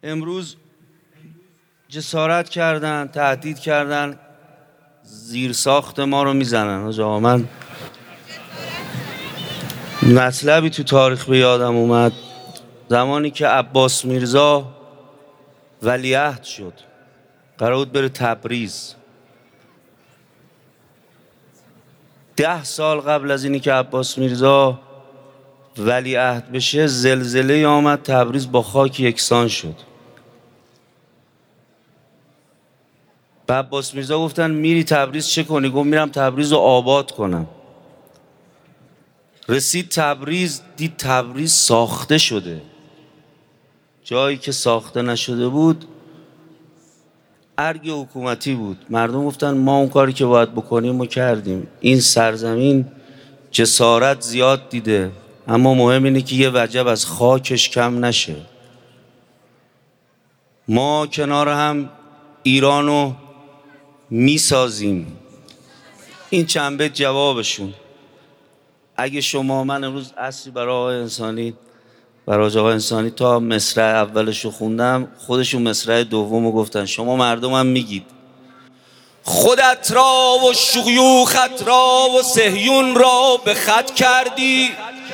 امروز جسارت کردن، تهدید کردن، زیر ساخت ما رو میزنن. آقا من مطلبی تو تاریخ به یادم اومد، زمانی که عباس میرزا ولیعهد شد، قرار بود بره تبریز. 10 سال قبل از اینی که عباس میرزا ولیعهد بشه، زلزله آمد، تبریز با خاک یکسان شد. به عباس میرزا گفتن میری تبریز چه کنی؟ گفت میرم تبریز رو آباد کنم. رسید تبریز، دید تبریز ساخته شده. جایی که ساخته نشده بود ارگ حکومتی بود. مردم گفتن ما اون کاری که باید بکنیم و کردیم. این سرزمین جسارت زیاد دیده، اما مهم اینه که یه وجب از خاکش کم نشه. ما کنار هم ایرانو میسازیم. این چند بیت جوابشون. اگه شما، من امروز اصلی برای آقای انسانی تا مصرع اولشو خوندم، خودشون مصرع دومو گفتن. شما مردم هم میگید خودت را و شیوخت را و صهیون را به خط کردی.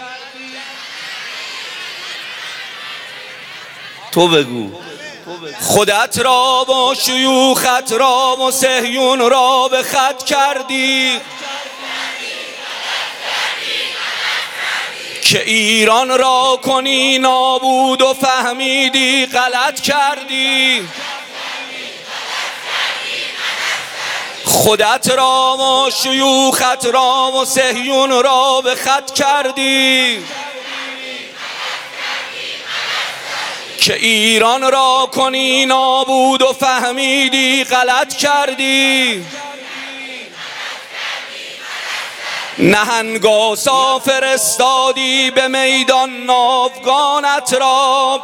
تو بگو خودت را و شیوخت را و صهیون را به خط کردی، که ایران را کنی نابود و فهمیدی غلط کردی. خودت را و شیوخت را و صهیون را به خط کردی، که ایران را کنی نابود و فهمیدی غلط کردی. نهنگاسا فرستادی به میدان ناوگانت را،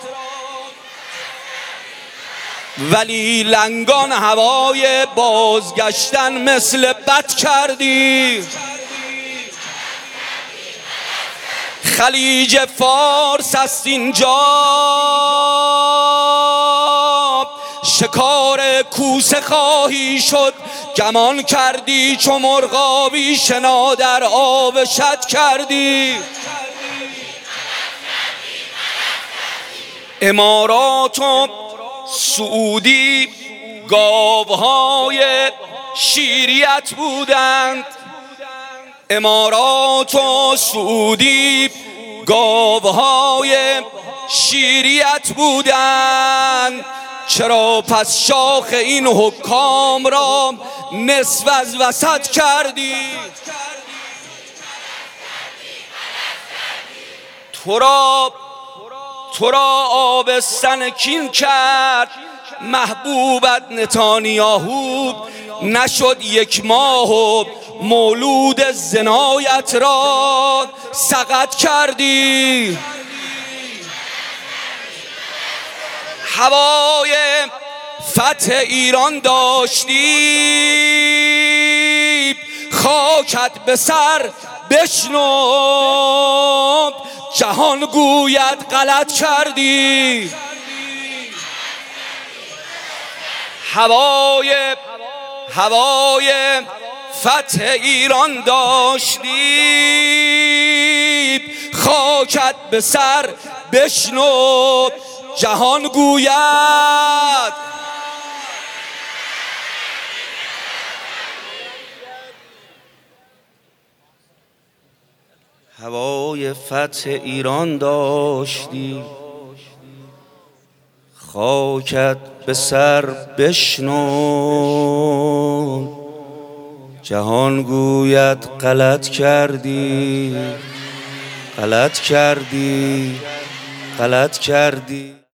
ولی لنگان هوای بازگشتن مثل بد کردی. خلیج فارس است اینجا، شکار کوسه خواهی شد، گمان کردی چو مرغابی شنا در آب شد کردی. امارات و سعودی گاوهای شیریت بودند. امارات و سعودی گاوهای شیریت بودند. چرا پس شاخ این حکام را نصف از وسط کردی؟ تو را آبستن کین کرد محبوبت نتانیاهو، نشد 1 ماه و مولود زنایت را سقط کردی. هوای فتح ایران داشتی، خاکت به سر بشنود، جهان گوید غلط کردی. هوای فتح ایران داشتی، خاکت به سر بشنود، جهان گوید. هوای فتح ایران داشتی، خاکت به سر بشنود، جهان گوید غلط کردی، غلط کردی، غلط کردی.